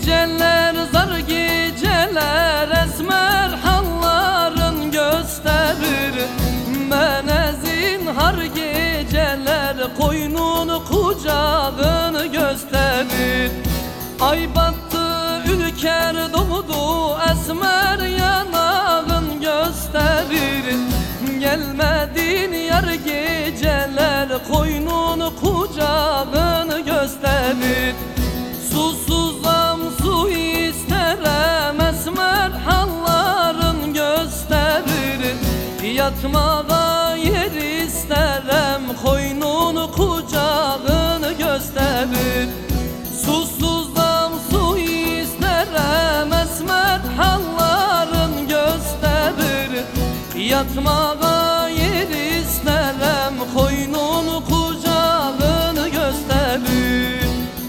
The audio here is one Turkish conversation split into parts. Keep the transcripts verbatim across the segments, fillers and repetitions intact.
Geceler zar geceler esmer halların gösterir. Mene zinhar geceler koynunu kucağını gösterir. Ay battı ülker doğdu esmer yanağın gösterir. Gelmedin yar geceler koynunu kucağını gösterir. Susuzam su isterem esmer halların gösterir. Yatmağa yer isterem koynunu kucağını gösterir. Susuzam su isterem esmer halların gösterir. Yatmağa yer isterem koynunu kucağını gösterir.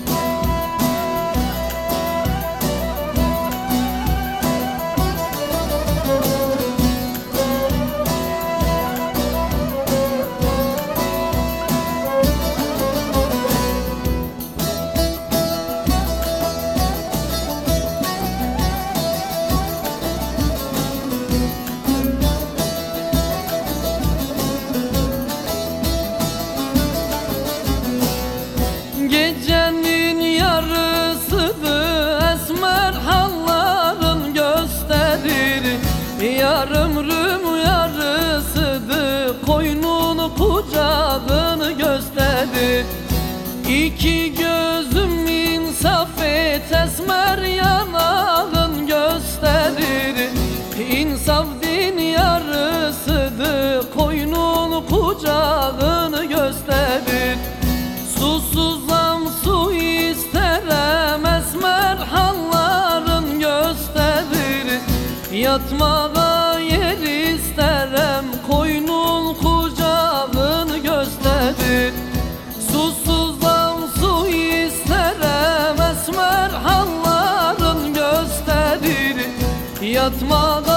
Gecenin yarısıdır esmer halların gösterir. Yarım rüm yarısıdır koynunu kucağını gösterir. İki gözüm insaf et esmer yanağın gösterir. İnsaf din yarısıdır koynunu kucağını gösterir. Susuzam su isterem esmer halların gösterir. Yatmağa yer isterem koynun kucağını gösterir. Susuzam su isterem esmer halların gösterir. Yatmağa